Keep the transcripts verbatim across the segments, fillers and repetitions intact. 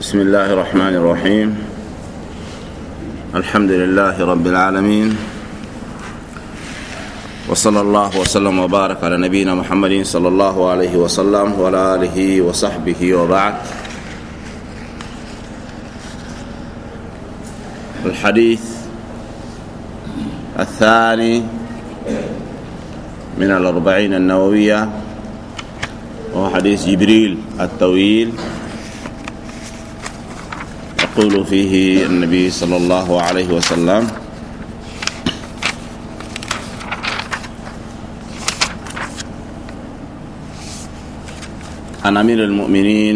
بسم الله الرحمن الرحيم. الحمد لله رب العالمين، وصلى الله وسلم وبارك على نبينا محمد صلى الله عليه وسلم وعلى آله وصحبه وبعد. الحديث الثاني من الأربعين النووية وهو حديث جبريل الطويل، يقول فيه النبي صلى الله عليه وسلم: عن أمير المؤمنين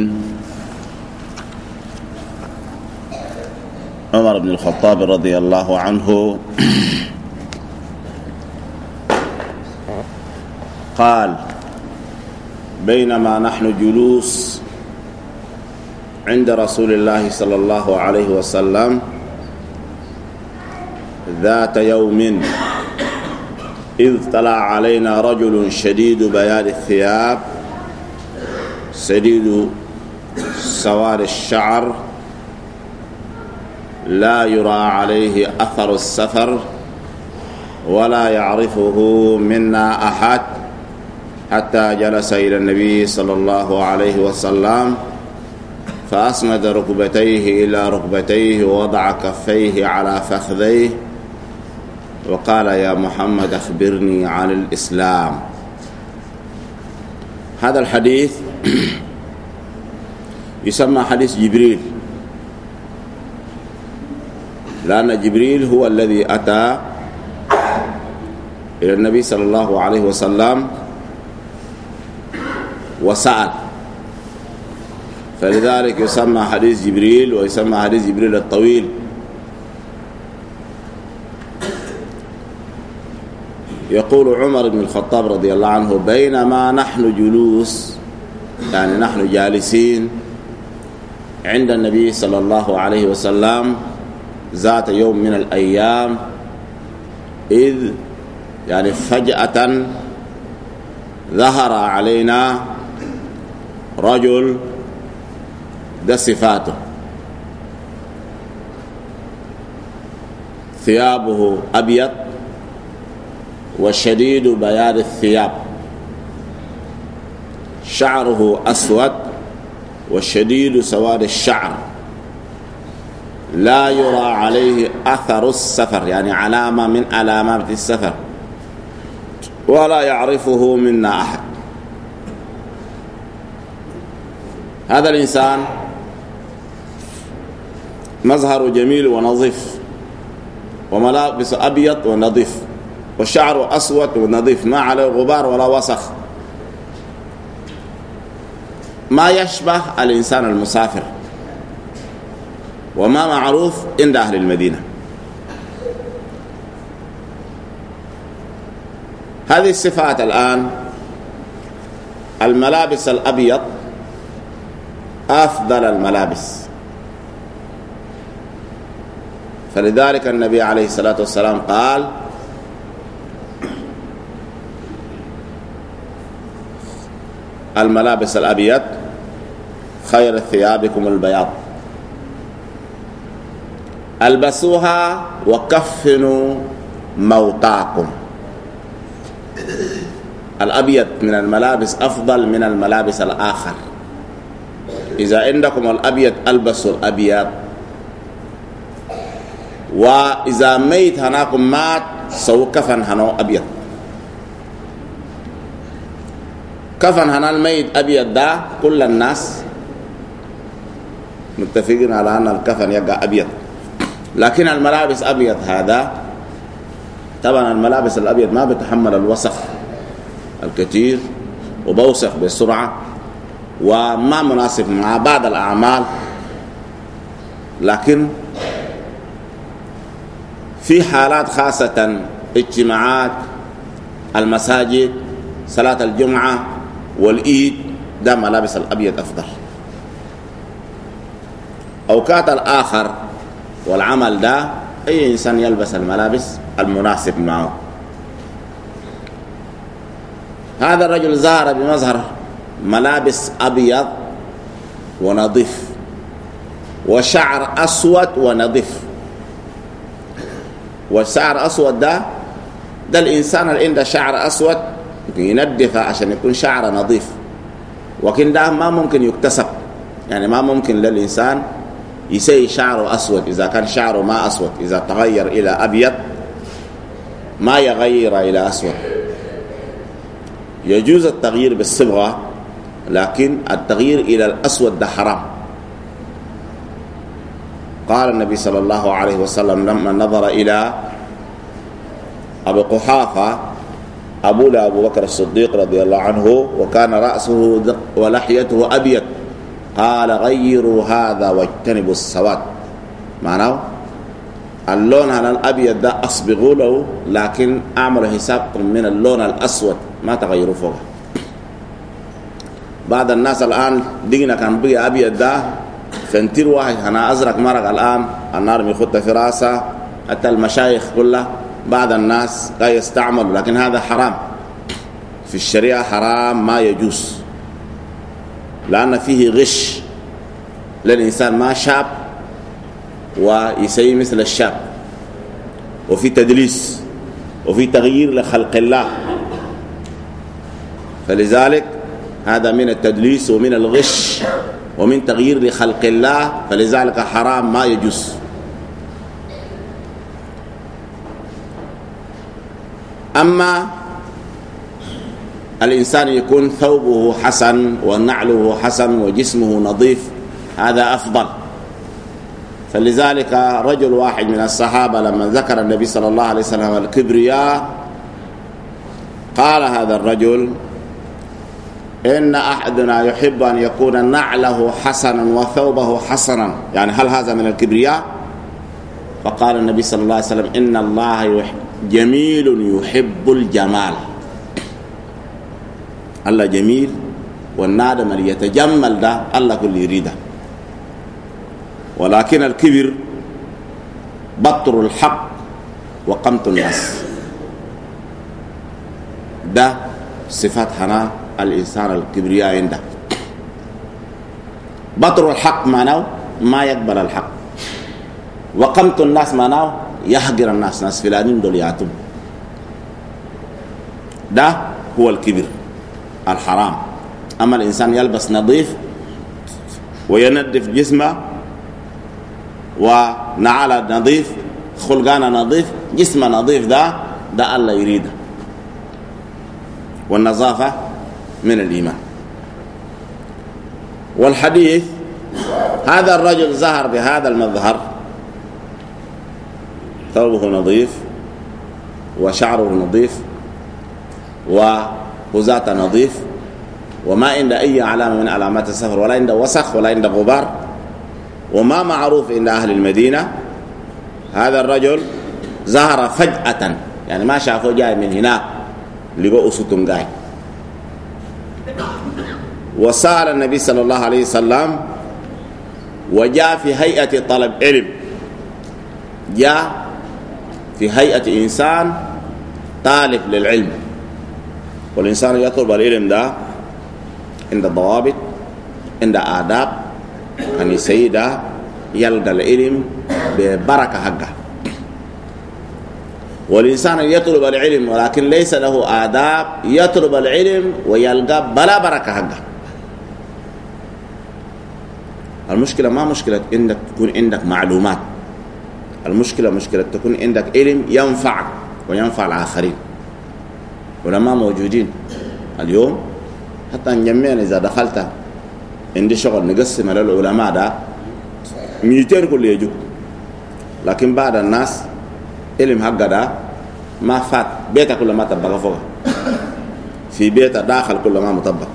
عمر بن الخطاب رضي الله عنه قال: بينما نحن جلوس عند رسول الله صلى الله عليه وسلم ذات يوم إذ طلع علينا رجل شديد بياض الثياب شديد سواد الشعر لا يرى عليه أثر السفر ولا يعرفه منا أحد، حتى جلس إلى النبي صلى الله عليه وسلم فأسند ركبتيه إلى ركبتيه ووضع كفيه على فخذيه وقال: يا محمد أخبرني عن الإسلام. هذا الحديث يسمى حديث جبريل، لأن جبريل هو الذي أتى إلى النبي صلى الله عليه وسلم وسأل، فلذلك يسمى حديث جبريل ويسمى حديث جبريل الطويل. يقول عمر بن الخطاب رضي الله عنه: بينما نحن جلوس، يعني نحن جالسين عند النبي صلى الله عليه وسلم ذات يوم من الأيام، إذ يعني فجأة ظهر علينا رجل، ده صفاته، ثيابه أبيض وشديد بياض الثياب، شعره أسود وشديد سواد الشعر، لا يرى عليه أثر السفر، يعني علامة من علامات السفر، ولا يعرفه منا أحد. هذا الإنسان مظهر جميل ونظيف، وملابس أبيض ونظيف، وشعره أسود ونظيف، ما عليه غبار ولا وسخ، ما يشبه الإنسان المسافر، وما معروف عند أهل المدينة. هذه الصفات الآن، الملابس الأبيض أفضل الملابس، فلذلك النبي عليه الصلاة والسلام قال: الملابس الأبيض خير ثيابكم البياض، البسوها وكفنوا موتاكم. الأبيض من الملابس أفضل من الملابس الآخر. إذا عندكم الأبيض ألبسوا الأبيض، وإذا ميت هناكم مات سووا كفن هنو أبيض. كفن هنا الميت أبيض، ده كل الناس متفقين على أن الكفن يبقى أبيض، لكن الملابس أبيض هذا طبعا الملابس الأبيض ما بتحمل الوسخ الكثير وبوسخ بسرعة وما مناسب مع بعض الأعمال، لكن في حالات خاصة اجتماعات المساجد، صلاة الجمعة والإيد، ده ملابس الأبيض أفضل. أوقات الآخر والعمل ده أي إنسان يلبس الملابس المناسب معه. هذا الرجل ظهر بمظهر ملابس أبيض ونظيف، وشعر أسود ونظيف. والشعر أسود ده ده الإنسان اللي عنده شعر أسود ينظفه عشان يكون شعره نظيف، وكن ده ما ممكن يكتسب، يعني ما ممكن للإنسان يسي شعره أسود. إذا كان شعره ما أسود، إذا تغير إلى أبيض ما يغير إلى أسود. يجوز التغيير بالصبغة، لكن التغيير إلى الأسود ده حرام. قال النبي صلى الله عليه وسلم لما نظر إلى أبي قحافة أبو لأبو بكر الصديق رضي الله عنه وكان رأسه ولحيته أبيض، قال غيروا هذا واجتنبوا السواد. معناه اللون على الأبيض ده أصبغوا له، لكن أعملوا حسابكم من اللون الأسود ما تغيروا فوقه. بعض الناس الآن دينا كان بقي أبيض ده فانتر واحد أنا أزرق مرق الآن النار ميخط في راسه، حتى المشايخ كلها بعض الناس لا يستعمل، لكن هذا حرام في الشريعة، حرام ما يجوز، لأن فيه غش للإنسان ما شاب ويسوي مثل الشاب، وفي تدليس وفي تغيير لخلق الله. فلذلك هذا من التدليس ومن الغش ومن تغيير لخلق الله، فلذلك حرام ما يجوز. أما الإنسان يكون ثوبه حسن ونعله حسن وجسمه نظيف هذا أفضل. فلذلك رجل واحد من الصحابة لما ذكر النبي صلى الله عليه وسلم الكبرياء قال هذا الرجل إن أحدنا يحب أن يكون نعله حسنا وثوبه حسنا، يعني هل هذا من الكبرياء؟ فقال النبي صلى الله عليه وسلم إن الله يحب جميل يحب الجمال. الله جميل، والنادم اللي يتجمل ده الله كل يريده. ولكن الكبر بطر الحق وقمت الناس، ده صفات حنا الإنسان الكبرياء عنده. بطر الحق معناه ما يقبل الحق، وقمت الناس معناه يحقر الناس، ناس فلانين دول ياتم. ده هو الكبر الحرام. أما الإنسان يلبس نظيف وينظف جسمه ونعال نظيف خلقانا نظيف جسمه نظيف، ده ده الله يريده. والنظافة من الإيمان. والحديث هذا الرجل ظهر بهذا المظهر، ثوبه نظيف وشعره نظيف وهزاته نظيف، وما عنده أي علامة من علامات السفر، ولا عنده وسخ ولا عنده غبار، وما معروف عند أهل المدينة. هذا الرجل ظهر فجأة، يعني ما شافه جاي من هناك لقوا ستم جاي، وسأل النبي صلى الله عليه وسلم وجاء في هيئة طلب علم، جاء في هيئة إنسان طالب للعلم. والإنسان يطلب العلم ده عند ضوابط عند آداب، أن يسيده يلقى العلم ببركة حقه. والإنسان يطلب العلم ولكن ليس له آداب يطلب العلم ويلقى بلا بركة حقه. المشكلة ما مشكلة إنك تكون عندك معلومات، المشكلة مشكلة تكون عندك علم ينفعك وينفع الآخرين. ولما موجودين اليوم حتى نجمعنا إذا دخلت عندي شغل نقسم على العلماء ده ميتين كل يجوا، لكن بعد الناس علم حقه ده ما فات، بيته كل ما تبقى فوق، في بيته داخل كل ما مطبق،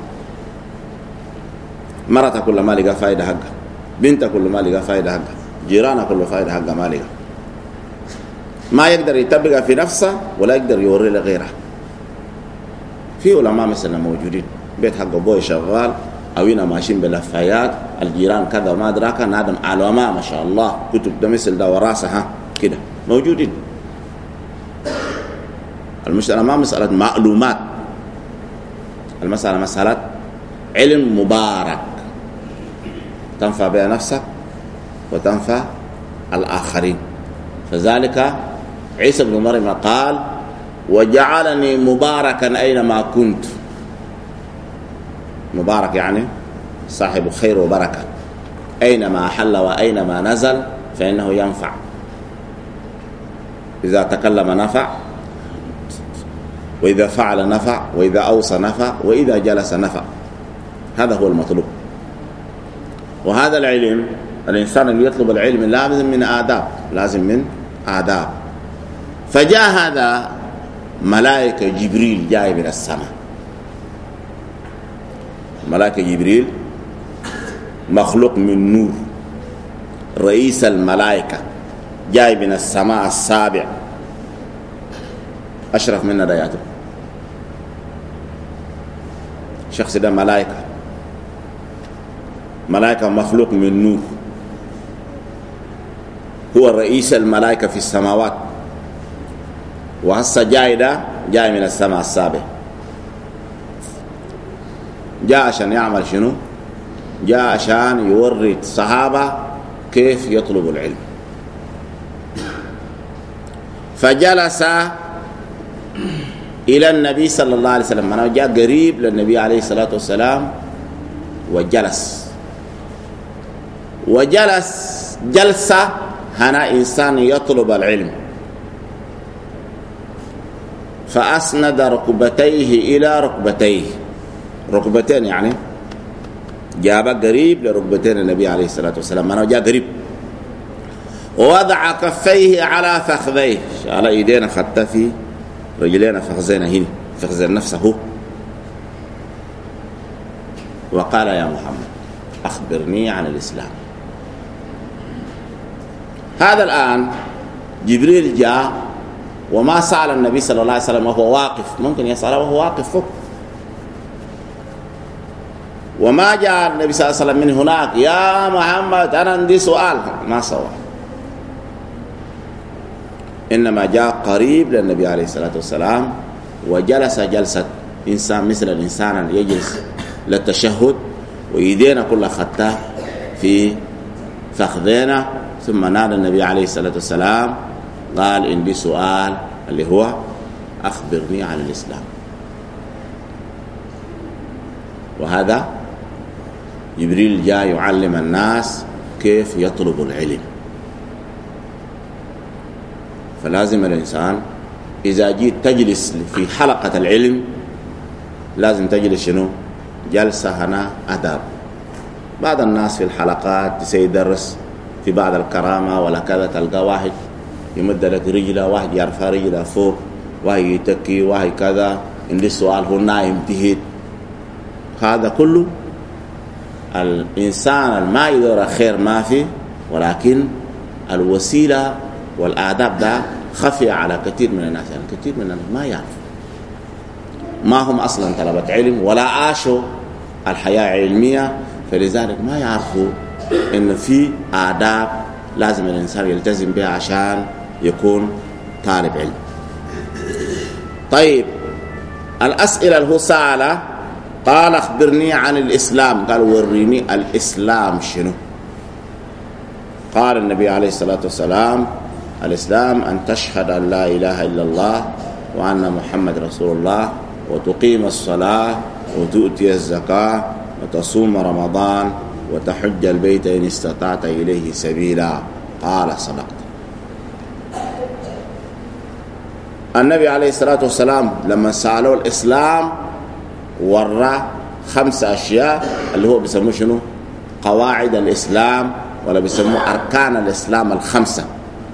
مرته كل ما لقى فايدة حقه، بنته كل ما لقى فايدة حقه، جيرانه كل فايدة حقه ما لقى، ما يقدر يطبقها في نفسه ولا يقدر يوري لغيره. في علماء مثلا موجودين بيت حقه بوي شغال او هنا ماشيين بلفايات، الجيران كذا وما ادراك، نادم علماء ما شاء الله كتب ده مثل ده وراسها كده موجودين. المسألة ما مسألة معلومات، المسألة مسألة علم مبارك تنفع بها نفسك وتنفع الآخرين. فذلك عيسى بن مريم قال وجعلني مباركا أينما كنت. مبارك يعني صاحب خير وبركة، أينما حل وأينما نزل فإنه ينفع، إذا تكلم نفع، وإذا فعل نفع، وإذا أوصى نفع، وإذا جلس نفع. هذا هو المطلوب. وهذا العلم، الإنسان اللي يطلب العلم لازم من آداب، لازم من آداب. فجاء هذا ملائكة جبريل جاي من السماء. ملائكة جبريل مخلوق من نور، رئيس الملائكة جاي من السماء السابع، أشرف منا دياته. شخص ده ملائكة، ملائكة مخلوق من نور، هو رئيس الملائكة في السماوات، وهسه جاي ده جاي من السماء السابع. جاء عشان يعمل شنو؟ جاء عشان يوري الصحابة كيف يطلب العلم. فجلس إلى النبي صلى الله عليه وسلم، أنا جاء قريب للنبي عليه الصلاة والسلام وجلس وجلس جلسة هنا إنسان يطلب العلم. فأسند ركبتيه إلى ركبتيه، ركبتين يعني جاب قريب لركبتين النبي عليه الصلاة والسلام، أنا جاء قريب. ووضع كفيه على فخذيه، على إيدينا خدت في رجلينا فخذينا هنا، فخذ نفسه. وقال يا محمد أخبرني عن الإسلام. هذا الآن جبريل جاء وما سأل النبي صلى الله عليه وسلم وهو واقف، ممكن يسأله وهو واقف فوق. وما جاء النبي صلى الله عليه وسلم من هناك يا محمد أنا عندي سؤال، ما سوى. إنما جاء قريب للنبي عليه الصلاة والسلام وجلس جلسة إنسان مثل الإنسان يجلس للتشهد، ويدينا كلها خطة في فخذينا. ثم نادى النبي عليه الصلاة والسلام قال عندي سؤال اللي هو أخبرني عن الإسلام. وهذا جبريل جاء يعلم الناس كيف يطلب العلم. فلازم الإنسان إذا جيت تجلس في حلقة العلم لازم تجلس شنو؟ جلسة هنا أداب. بعض الناس في الحلقات سيدرس في بعض الكرامة ولا كذا، تلقى واحد يمد لك رجله، واحد يرفع رجله فوق، واحد يتكي، واحد كذا، عندي سؤال هو نايم تهيد. هذا كله الإنسان ما يدور خير ما فيه، ولكن الوسيلة والآداب ده خفية على كثير من الناس. يعني كثير من الناس ما يعرف، ما هم أصلا طلبة علم ولا عاشوا الحياة علمية، فلذلك ما يعرفوا إن في آداب لازم الإنسان يلتزم بها عشان يكون طالب علم. طيب الأسئلة اللي هو سأله قال أخبرني عن الإسلام، قال وريني الإسلام شنو. قال النبي عليه الصلاة والسلام الإسلام أن تشهد أن لا إله إلا الله وأن محمد رسول الله، وتقيم الصلاة، وتؤتي الزكاة، وتصوم رمضان، وتحج البيت إن استطعت إليه سبيلا. قال صدقت. النبي عليه الصلاة والسلام لما سألوا الإسلام ورى خمس أشياء اللي هو بيسموه شنو؟ قواعد الإسلام، ولا بيسموه أركان الإسلام الخمسة.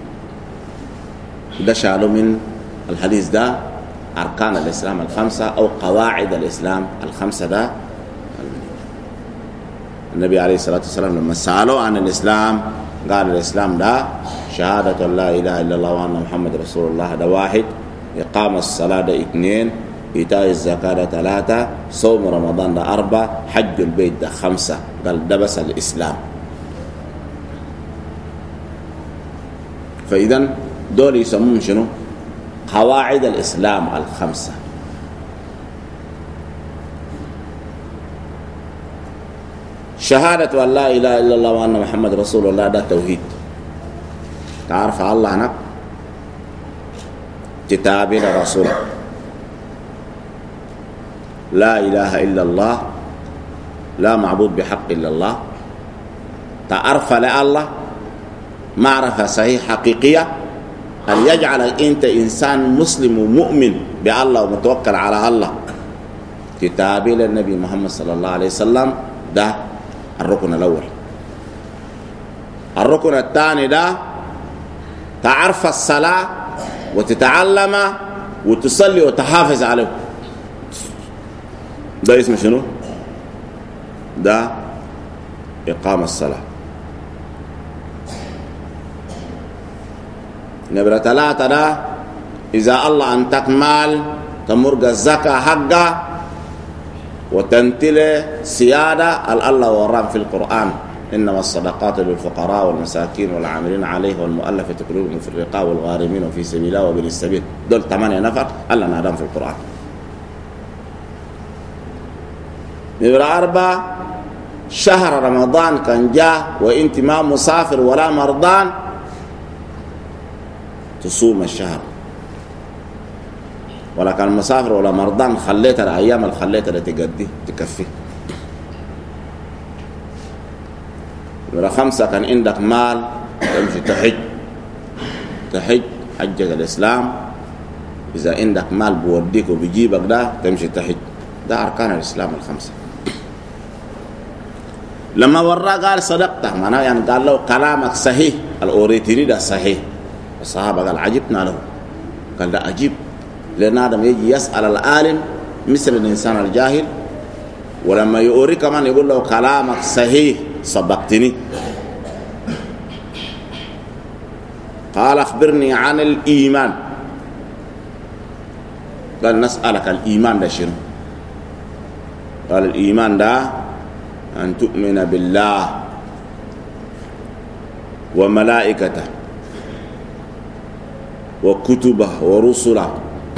ده شالوا من الحديث ده أركان الإسلام الخمسة أو قواعد الإسلام الخمسة. ده النبي عليه الصلاة والسلام لما سألوا عن الإسلام قال الإسلام ده شهادة لا إله إلا الله وأن محمد رسول الله، ده واحد. إقام الصلاة ده اثنين. إيتاء الزكاة ده ثلاثة. صوم رمضان ده أربعة. حج البيت ده خمسة. قال ده بس الإسلام. فإذن دول يسمون شنو؟ قواعد الإسلام الخمسة. شهادة أن لا إله إلا الله وأن محمد رسول الله ده توحيد. تعرف الله هناك كتابي لرسول لا إله إلا الله لا معبود بحق إلا الله. تعرف لله معرفة صحيح حقيقية أن يجعلك أنت إنسان مسلم ومؤمن بالله ومتوكل على الله. كتابي للنبي محمد صلى الله عليه وسلم ده الركن الأول. الركن الثاني ده تعرف الصلاة وتتعلم وتصلي وتحافظ عليه. ده اسمه شنو؟ ده إقام الصلاة. نبرة ثلاثة ده إذا الله أنتك مال تمرق الزكاة حقه وتنتله سيادة الله ورام في القرآن إنما الصدقات للفقراء والمساكين والعاملين عليه والمؤلفة قلوبهم في الرقاب والغارمين وفي سبيل الله وبن السبيل. دول ثمانية نفر الله نادم في القرآن. نمرة أربعة شهر رمضان كان جاء وإنت ما مسافر ولا مرضان تصوم الشهر، ولا كان مسافر ولا مرضان خليت الأيام اللي خليتها لتقضي تكفي. نمرة خمسة كان عندك مال تمشي تحج تحج حجة الإسلام. إذا عندك مال بوديك وبيجيبك ده تمشي تحج. ده أركان الإسلام الخمسة. لما وراه قال صدقته معناه يعني قال له كلامك صحيح الأوريتيني ده صحيح. الصحابة قال عجبنا له. قال لا أجيب لأن آدم يجي يسأل العالم مثل الإنسان الجاهل، ولما يوري كمان يقول له كلامك صحيح صدقتني. قال أخبرني عن الإيمان. قال نسألك الإيمان ده شنو؟ قال الإيمان ده أن تؤمن بالله وملائكته وكتبه ورسله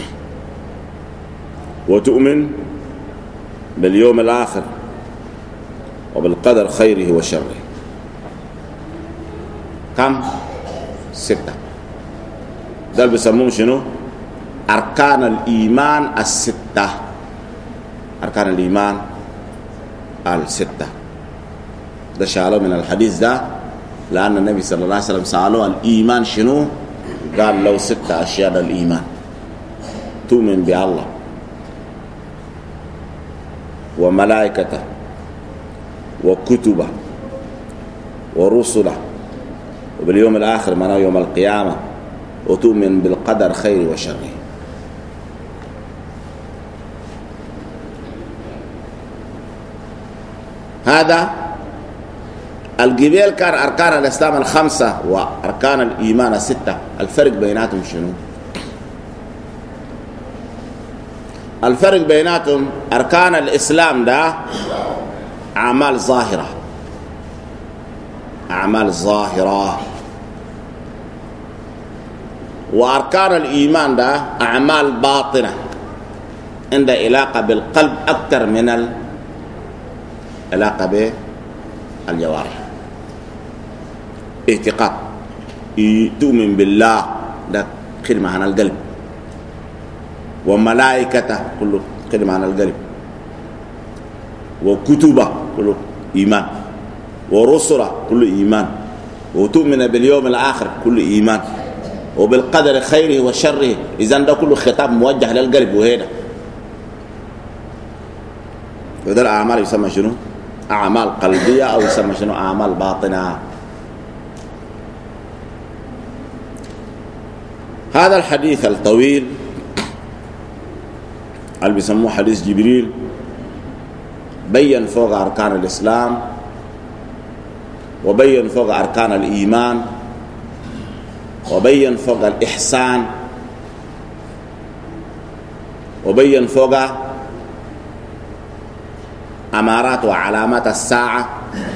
وتؤمن باليوم الآخر وبالقدر خيره وشره. كم؟ ستة. ده اللي بيسموهم شنو؟ أركان الإيمان الستة. أركان الإيمان الستة ده شالوا من الحديث ده لأن النبي صلى الله عليه وسلم سألوه الإيمان شنو؟ قال له ستة أشياء الإيمان. تؤمن بالله وملائكته وكتبه ورسله وباليوم الآخر معناه يوم القيامة، وتؤمن بالقدر خيره وشره. هذا الجبال كان أركان الإسلام الخمسة وأركان الإيمان الستة. الفرق بيناتهم شنو؟ الفرق بيناتهم أركان الإسلام ده أعمال ظاهرة، أعمال ظاهرة، وأركان الإيمان ده أعمال باطنة عندها علاقة بالقلب أكثر من العلاقة بالجوارح. اعتقاد تؤمن بالله ده كلمة عن القلب، وملائكته كله كلمة عن القلب، وكتبه كله إيمان، ورسله كله إيمان، وتؤمن باليوم الآخر كله إيمان، وبالقدر خيره وشره. إذن ده كله خطاب موجه للقلب. وهنا وده الأعمال يسمى شنو؟ أعمال قلبية أو يسمى شنو؟ أعمال باطنة. هذا الحديث الطويل اللي بيسموه حديث جبريل بين فوق أركان الإسلام، وبين فوق أركان الإيمان، وبين فوق الإحسان، وبين فوق أمارات وعلامات الساعة،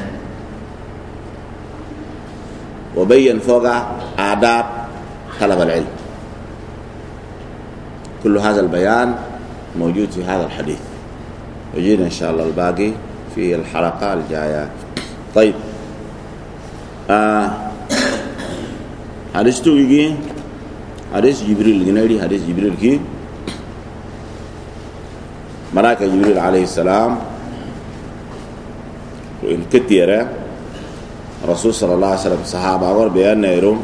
وبين فوق آداب طلب العلم. كل هذا البيان موجود في هذا الحديث. وجينا إن شاء الله الباقي في الحلقة الجاية. طيب آه حديث تو يجي حديث جبريل جنري حديث جبريل كي ملائكة جبريل عليه السلام وإن كتيرة رسول صلى الله عليه وسلم صحابة أقول بيان نيرو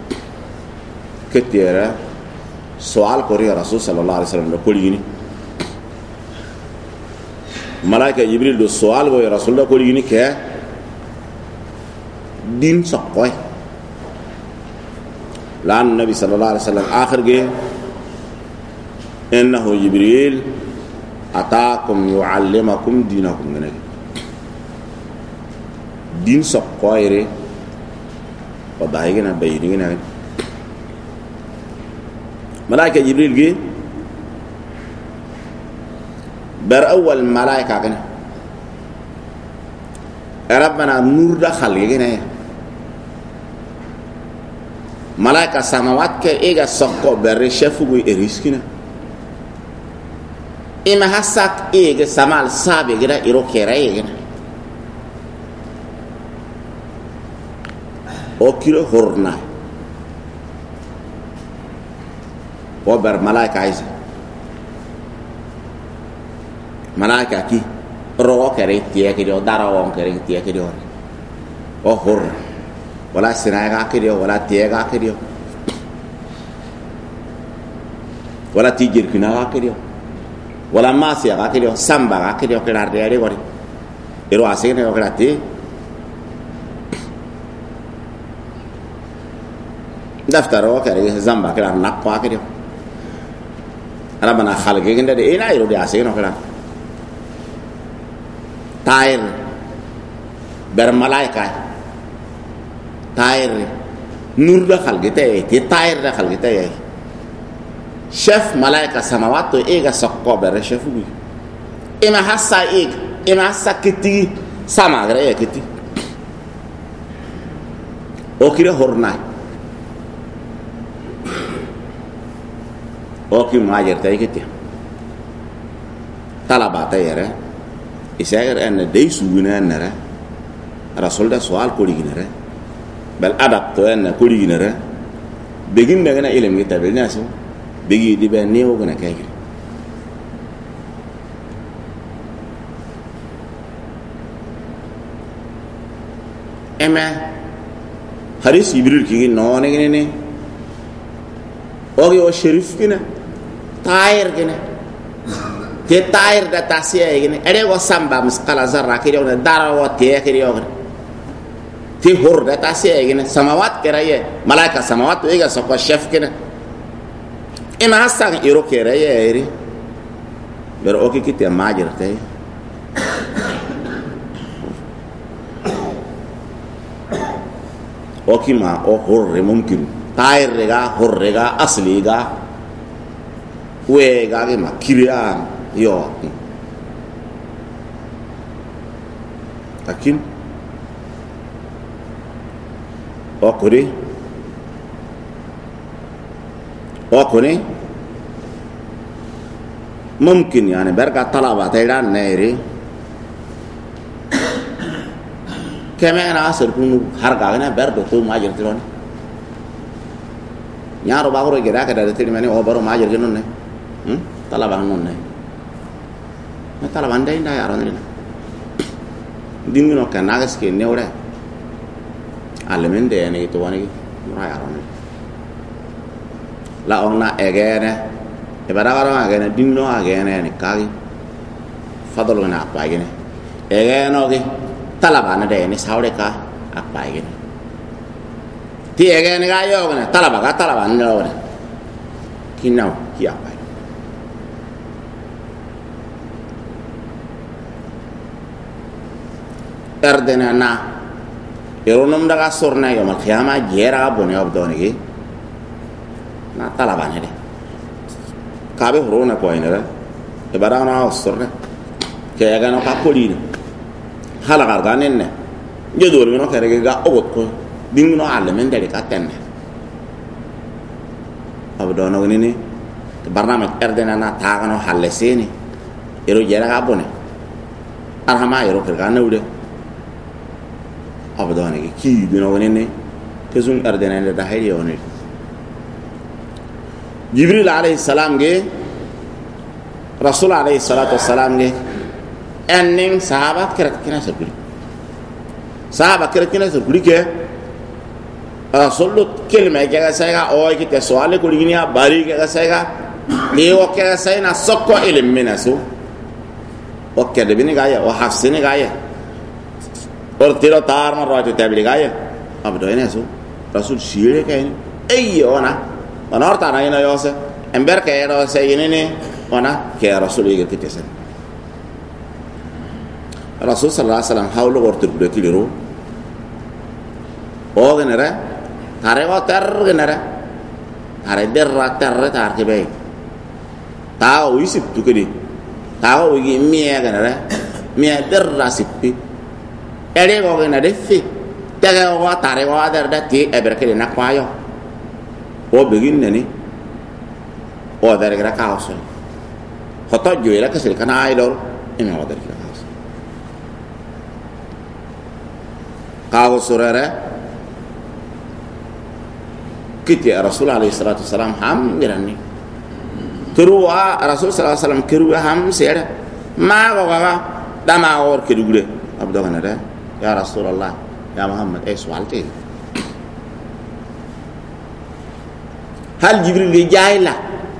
كتيرة سؤال كوري رسول صلى الله عليه وسلم لكل يني ملائكة جبريل دو سؤال كوري رسول الله كل يني كه دين سقوي لأن النبي صلى الله عليه وسلم آخر جه إنه جبريل أتاكم يعلمكم دينكم منك دين سقوي ري وضعينا بيننا ملائكة جبريل جه بر أول ملائكة كنا ربنا نور دخل يجينا ملائكة سماوات كه إيجا سقو بر شفوي إريسكنا إما هسك إيجا سمال سابي كده إيرو كيراي كنا أو كيلو هورنا وبر ملائكة عايزة ملائكة كي رو كري تيه كده دارا وان كري تيه كده أو هور ولا سنايا كده ولا تيه كده ولا تيجر كنا كده ولا ماسيا كده سامبا كده كده ريالي كده إيرو أسينه كده تيه دفتر وكري زامبا كده نقوا كده ربنا خلق كده دي إنا يرو دي أسينه كده تاير برملايكا تاير نور ده خلق تاي تي تاير ده خلق تاي شف ملايكا سماوات تو إيجا سقوا بر شفوي إما حسا إيج إما حسا كتي سما غير إيه كتي أو كده هورنا أوكي ماجر تاي كتير طلبة تايره إسأل أن ديسو جنانره رسول ده سؤال كوري جنره بل أدب تو أن كوري جنره بيجين ده كنا إلهم كتير بالناس بيجي دي بنيو كنا كاير أما حديث جبريل كي نون كني أوكي وشريف كنا تاير كنا te tayir da tasiya yene ere go samba misqala zarra kiri on dara wa te kiri on te hor da tasiya yene samawat kiraye malaika samawat ega so ko chef kene ima hasan iro kiraye eri ber o ki kite majir tay o ki ma o hor re mumkin tayir rega hor rega asli ga we ga ge ma kirian yo akin okuri okuri mungkin yani berka talaba tayran neri kemena asir kunu harga na berdo to majir tiron nyaro bagoro gira ka da tirmani o baro majir genon ne hm talaba non ne tala bandai nda ya ronne dingino kana gas ke neure alemende ne to wani mura ya ronne la onna egene e barabara agene dingino agene ne kagi fadolo na apa agene egene oge tala bana de ne sawre ka apa agene ti egene ga yo ne tala ba ga tala ban no ne kinau ki apa erdena na eronum daga sorna yo mal khiyama jera boni abdonigi na talabane de kabe horona ko inera e barana sorna ke ga no ka polina hala garga nenne jedor no kere ga ogot ko dinno alle men de ka tenne abdono ni ni barnamaj erdena na taagano halle seni ero jera ga boni arhama ero kerga nawde abdone ki dino wonene kezun ardene da hayri wonene jibril alayhi salam ge rasul alayhi salatu wassalam ge enning sahabat kira kira sabri sahabat kira kira sabri ke rasul kelma ga sayga o ki te soale ko linya bari ga sayga e o ke sayna sokko ilm minasu o ke de bini gaya o hafsini gaya or tiro tar mar rajo tabli gaya abdo ene su rasul shire ke ay ona Onar tanah ini ayose, ember kaya ayose ini nih, mana kaya Rasul ini kita sen. Rasul sallallahu alaihi wasallam haulu order beli keliru. Oh genera, thare kau ter genera, thare derra terre thar ke baik. Tahu isip tu kedi, tahu ini mie genera, mie derra sipi. Ede kau genera defi, tega kau thare kau ada dati, ember kedi nak payo. O begin nani o dari kira kaos hoto joila kesel kana idol ini o dari kira kaos kaos surere kiti Rasul alaihi salatu wasalam ham dirani terua Rasul sallallahu alaihi wasallam keru ham sere ma go ga dama or kedugure abdo kana da ya Rasulullah ya Muhammad eh swalte hal jibril ge jahila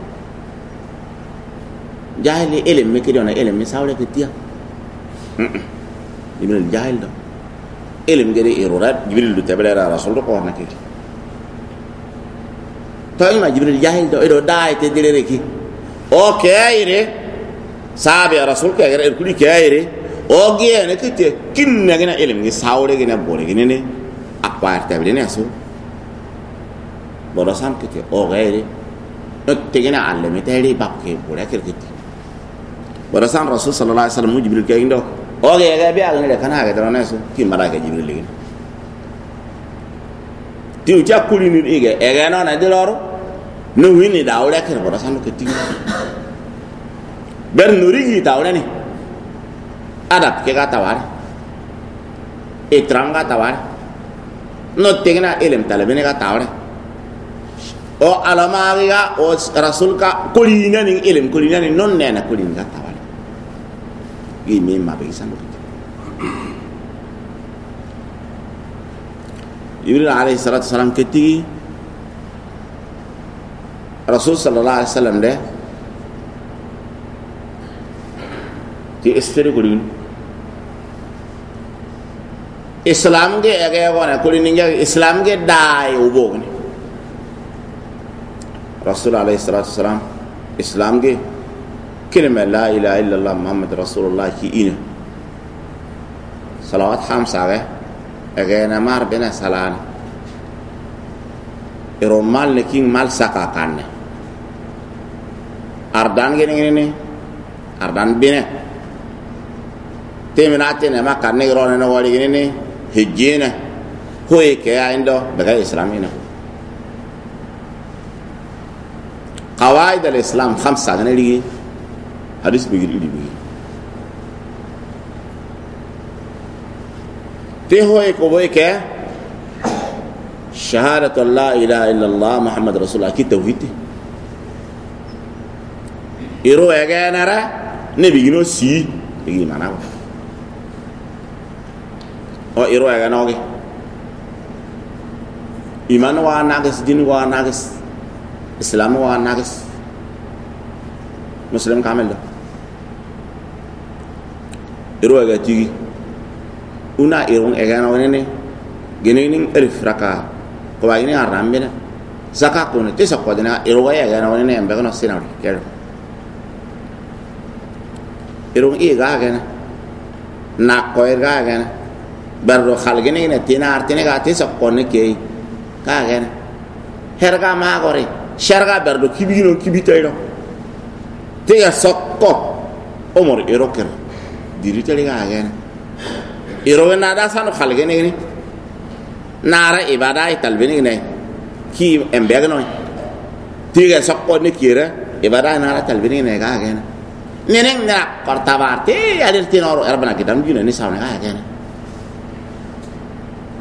jahili ilm me kidi ona ilm mi sawle ke tiya jibril jahil do ilm ge de irurat jibril du tabala rasul ko na ke to ima jibril jahil do edo dai te dire ki o ke ayre sabe rasul ke gere kuli ke ayre o ge ne ke te kinna ge na ilm ge sawle ge na bore ge ne akbar tabale ne asu borosan kiti o gairi no tegena alle meteri bakke bore ker kiti borosan Rasul sallallahu alaihi wasallam jibril ke indo o ge ga bi agne kana ga dana so ki mara ga jibril legi ti uja kuli ni ige e ga no na de loro no wini dawle ker borosan kiti ber nuri dawle ni adap ke ga tawar e tranga tawar no tegena ilm talabene ga tawar o alamaga o rasul ka kulina ning ilm kulina ning non nena kulin ka tawal gi mi ma be sanu Jibril alaihi salatu wasalam keti Rasul sallallahu alaihi wasallam de ti espere kulin Islam ge aga gona kulin ninga Islam ge dai ubo ni Rasul alaihi salatu wasalam Islam ge kelima la ilaha illallah Muhammad Rasulullah ki ina salawat khamsa ge ege na mar bena salan ero mal ne king mal saka kanne ardan ge ne ne ardan bene teminate ne ma kanne ro ne wali ge ne hijjena hoye ke aindo daga islamina قواعد الإسلام خمسة أنا ليه حديث بيجي لي بيجي تهوى كوبوي كه شهادة لا إله إلا الله محمد رسول الله كي توحيد إيرو أجا نرى نبي جنو سي بيجي معنا أو إيرو أجا نوعي إيمان وان ناقص دين وان ناقص Islam wa nagis Muslim kamel do iro aga tigi una irong ega na wonene genening erif raka ko ba ini arambena zaka ko ne tesa ko dina iro ga ega na wonene ambe ko no sinawri kero irong i ga ga na na ko ga ga na barro khalgene ne tina artine ga tesa ko ne ke ga ga na herga ma gore sharga berdo kibino kibitayno tega sokko omor eroker diritali ga agena ero na da sanu khalgene ni nara ibada italbeni ne ki embegno tega sokko ne kira ibada nara talbeni ne ga agena neneng na kortabarte adir tinoro erbana kitam jina ni sawna ga agena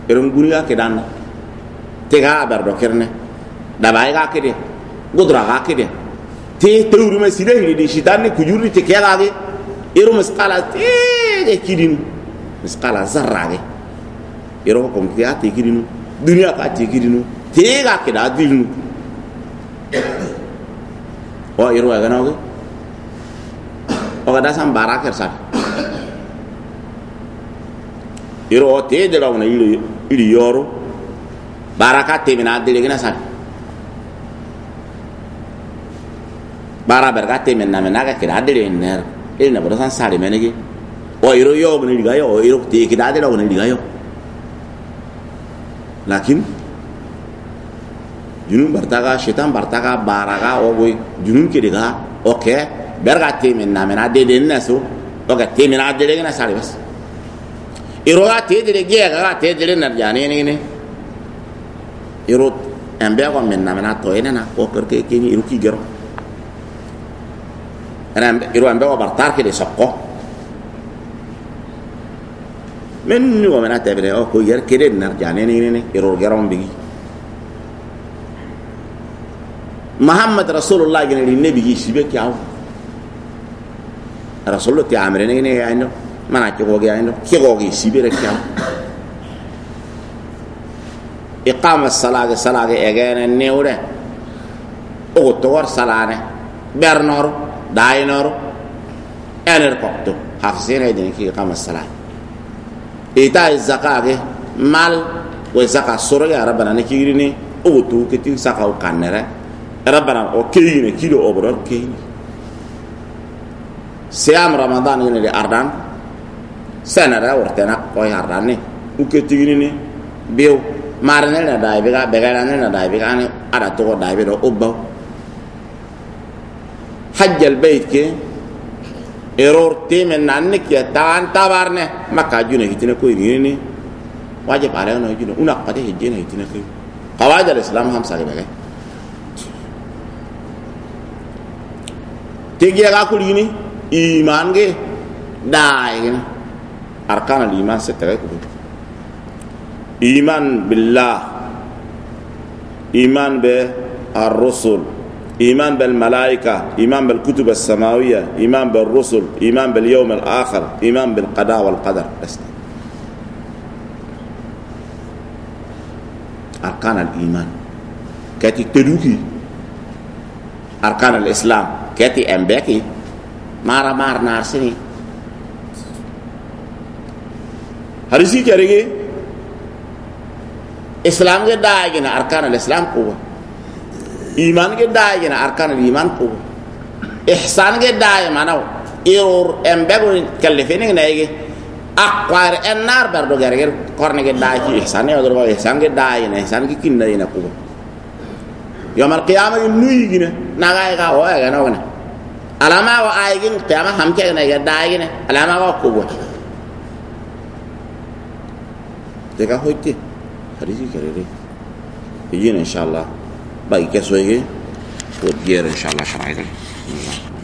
iron guniga ke dan tega bar do kerne da bay ga ke de gudra ga ke de te tawru ma sile hidi shitan ni kujuri te kega ge iro masqala te kidin masqala zarra ge iro ko mtiya te kidinu dunia ka te kidinu te ga ke da dilnu o iro ga no ge o ga da sam baraker sa iro te de la una iri iri yoro baraka te mina de gina sa bara berkate men na menaga kira de ner il na bosan sare menegi o iro yo gni diga yo o iro te kira de la gni diga yo lakin junun bartaga setan bartaga baraga o boy junun ke diga okay berkate men na mena de de naso o ga te mina de gina sare bas iro ga te de ge ga te de ner jani ni ni iro embe ko men na mena to ene na o kerke ke ni iro ki gero ana iro embe ko bartar ke de sokko men ni ko mena te be o ko yer ke de ner jani ni ni iro gero mbigi muhammad rasulullah gene ni nabi gi sibe kyaw rasulullah ti amre ni ni ayno mana ko ge ayno ke go gi sibe re kyaw iqama as-salati salati egene newre o to war salane bernor dainor ener kokto hafsine de ki iqama as-salat ita az-zakati mal wa zakat sura ya rabbana ne kirini o to kiti sakaw kanere rabbana o kiyine kilo obro kiyini siam ramadan ne de ardan sanara wartena ko ardan ne u ketini ni biu marne na dai biga begala na dai biga ne ada to dai be do obba hajj al bayt ke error temen nanne ke tan tabarne maka june hitine ko ni ni wajib are no june una qade hijine hitine ko qawaid al islam ham sare bege tegi ga ko ni iman ge dai arkan al iman setere ko iman billah iman be ar-rusul iman bil malaika iman bil kutub as-samawiyya iman bil rusul iman bil yawm al-akhir iman bil qada wal qadar bas arkan al-iman kati teduki arkan al-islam kati embeki mara mar nar sini harisi kerege islam ke daagi na arkan al-islam ko iman ke daagi na arkan al-iman ko ihsan ke daagi manaw irur embego kalifene nege aqwar ennar bardo gerger korne ke daagi ihsan ya do ihsan ke daagi na ihsan ke kinna ina ko yawm al-qiyamah nuyi gina naga ga o ga na wana alama wa aygin qiyamah hamke na ga daagi na alama wa ko bo dega hoyte hadisi kerere yine inşallah bayi kesoyge o diğer inşallah şarayda